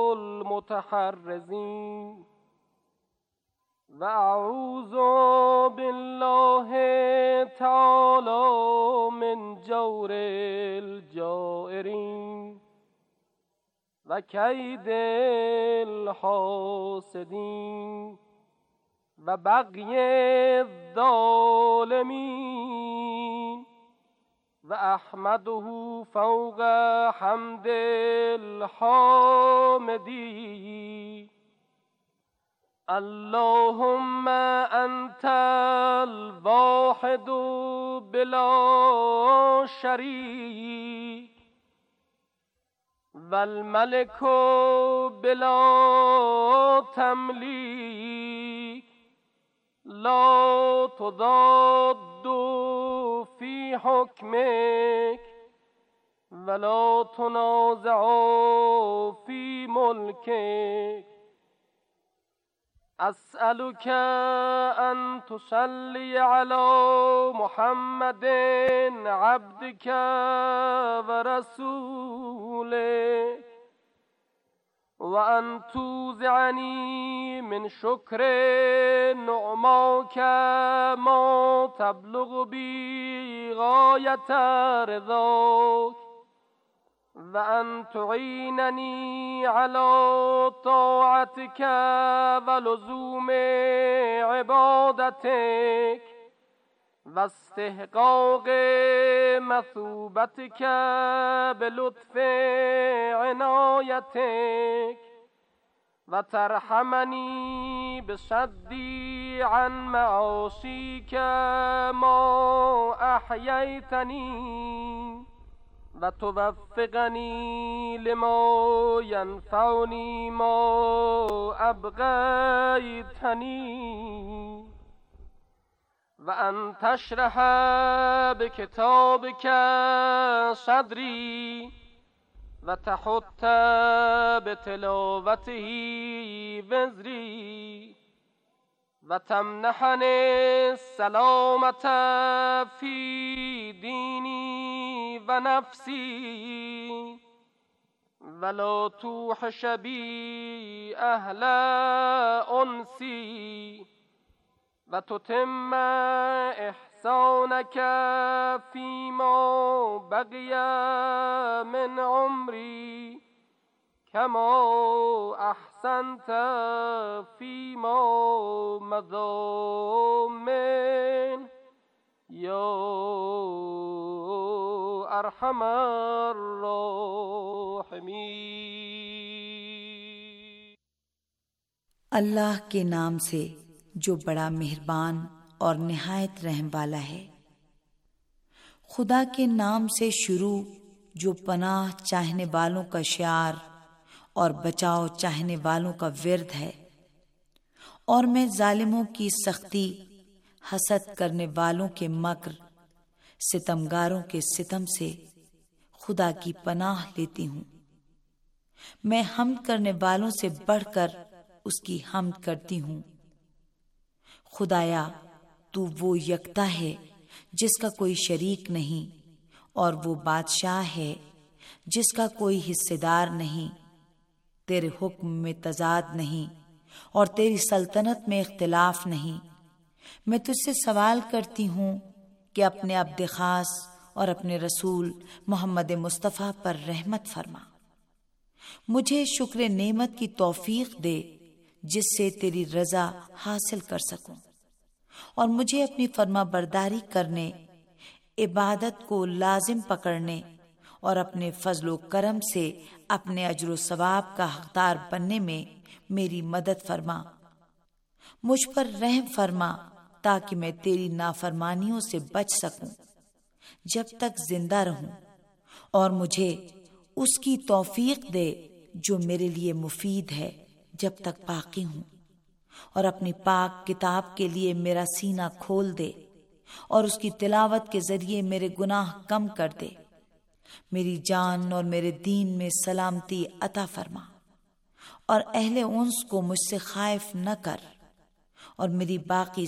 المتحرزین و اعوذ باللہ تعالی من جور الجائرین و کید الحاسدین و بغی الظالمین و احمده فوق حمد الحامدین۔ اللهم انت الواحد بلا شریک والملك بلا تملیک، لا تضاد في حكمك ولا تنازع في ملكك۔ أسألك أن تصلي على محمد عبدك ورسولك، وأن توزعني من شكر نعماك ما تبلغ بي غاية رضاك، وأن تعينني على طاعتك ولزوم عبادتك واستحقاق مثوبتك بلطف عنايتك، وترحمني بصدي عن معاصيك ما أحييتني، وتوفقني لما ينفعني ما أبقيتني وأن تشرح بكتابك صدري وتحط بتلاوته وزري وتمنحني السلامة في ديني ونفسي ولا توحش بي أهل أنسي وتتم إحسانك فيما بقي من عمري كما أحسنت فيما مضى من يا أرحم الراحمين. اللہ کے نام سے جو بڑا مہربان اور نہایت رحم والا ہے. خدا کے نام سے شروع جو پناہ چاہنے والوں کا شعار اور بچاؤ چاہنے والوں کا ورد ہے. اور میں ظالموں کی سختی، حسد کرنے والوں کے مکر، ستمگاروں کے ستم سے خدا کی پناہ لیتی ہوں. میں حمد کرنے والوں سے بڑھ کر اس کی حمد کرتی ہوں. خدایا تو وہ یکتا ہے جس کا کوئی شریک نہیں، اور وہ بادشاہ ہے جس کا کوئی حصے دار نہیں. تیرے حکم میں تضاد نہیں اور تیری سلطنت میں اختلاف نہیں. میں تجھ سے سوال کرتی ہوں کہ اپنے عبد خاص اور اپنے رسول محمد مصطفیٰ پر رحمت فرما. مجھے شکر نعمت کی توفیق دے جس سے تیری رضا حاصل کر سکوں، اور مجھے اپنی فرما برداری کرنے، عبادت کو لازم پکڑنے اور اپنے فضل و کرم سے اپنے اجر و ثواب کا حقدار بننے میں میری مدد فرما. مجھ پر رحم فرما تاکہ میں تیری نافرمانیوں سے بچ سکوں جب تک زندہ رہوں، اور مجھے اس کی توفیق دے جو میرے لیے مفید ہے جب تک باقی ہوں. اور اپنی پاک کتاب کے لیے میرا سینہ کھول دے اور اس کی تلاوت کے ذریعے میرے گناہ کم کر دے. میری جان اور میرے دین میں سلامتی عطا فرما، اور اہل انس کو مجھ سے خائف نہ کر، اور میری باقی